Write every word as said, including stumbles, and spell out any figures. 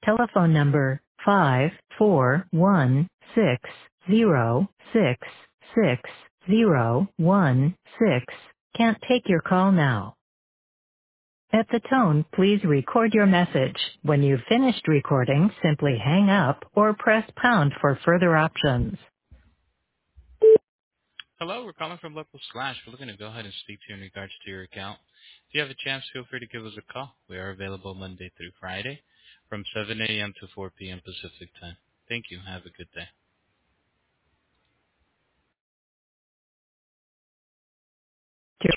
Telephone number five four one six zero six six zero one six can't take your call now. At the tone, please record your message. When you've finished recording, simply hang up or press pound for further options. Hello, we're calling from Local Slash. We're looking to go ahead and speak to you in regards to your account. If you have a chance, feel free to give us a call. We are available Monday through Friday from seven a.m. to four p.m. Pacific time. Thank you. Have a good day.